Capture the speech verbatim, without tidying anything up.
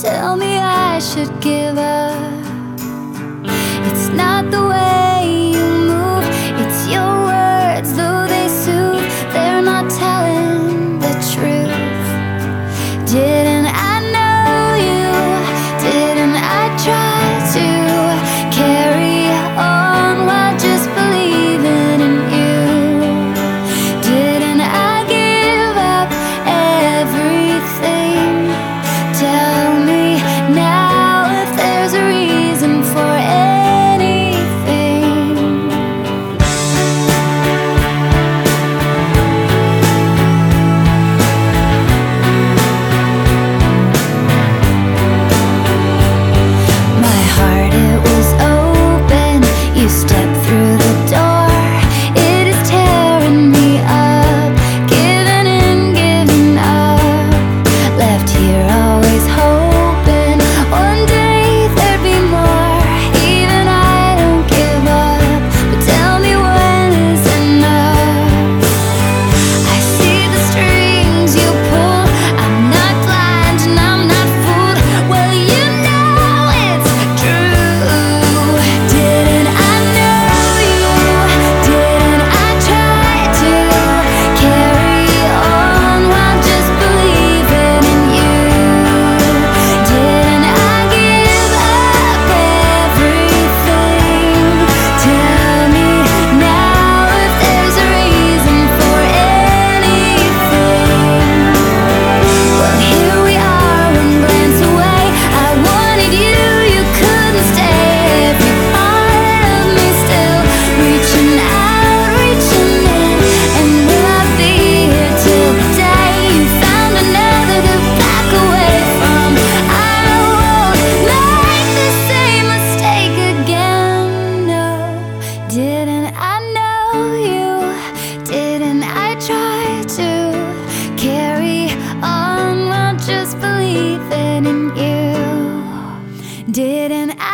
tell me I should give up. It's not the way you move, it's your words, though they soothe. They're not telling the truth. Didn't I know you? Didn't I try to carry on while just believing in you? Didn't I give up everything? Tell me now if there's a reason for anything. My heart, it was open. You stepped through the door. It is tearing me up. Giving in, giving up. Left here always hoping one day there'd be more. Even I don't give up, but tell me when is enough. I see the strings you pull. I'm not blind and I'm not fooled. Well, you know it's true. Didn't I know you? Didn't I try to carry on while just believing in you? Didn't I give up everything? Tell me now if there's a reason for anything. Well, here we are, one glance away. I wanted you, you couldn't stay. Every part of me still reaching out, reaching in. And will I be here till the day you found another to back away from? I won't make the same mistake again, no. Didn't I know you? Didn't I try to carry on while just believing in you? Didn't I